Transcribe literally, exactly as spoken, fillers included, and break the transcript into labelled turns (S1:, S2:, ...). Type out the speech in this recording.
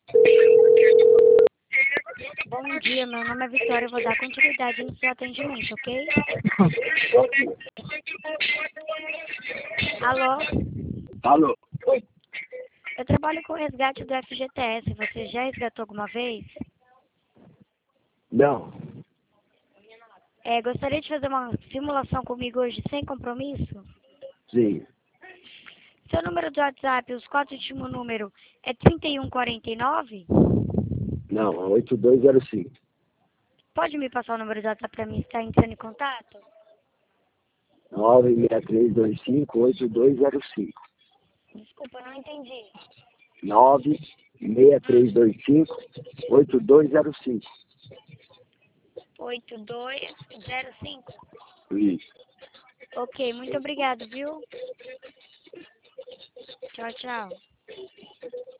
S1: Bom dia, meu nome é Vitória, eu vou dar continuidade no seu atendimento, ok? Alô?
S2: Alô?
S1: Eu trabalho com resgate do F G T S, você já resgatou alguma vez?
S2: Não.
S1: É, gostaria de fazer uma simulação comigo hoje sem compromisso?
S2: Sim.
S1: Seu número do WhatsApp, os quatro últimos números, é trinta e um quarenta e nove?
S2: Não, é oito dois zero cinco.
S1: Pode me passar o número do WhatsApp para mim estar entrando em contato?
S2: nove seis três dois cinco oito dois zero cinco.
S1: Desculpa, não entendi.
S2: nove seis três dois cinco oito dois zero cinco.
S1: oito dois zero cinco?
S2: Isso.
S1: Ok, muito obrigado, viu? Tchau, tchau.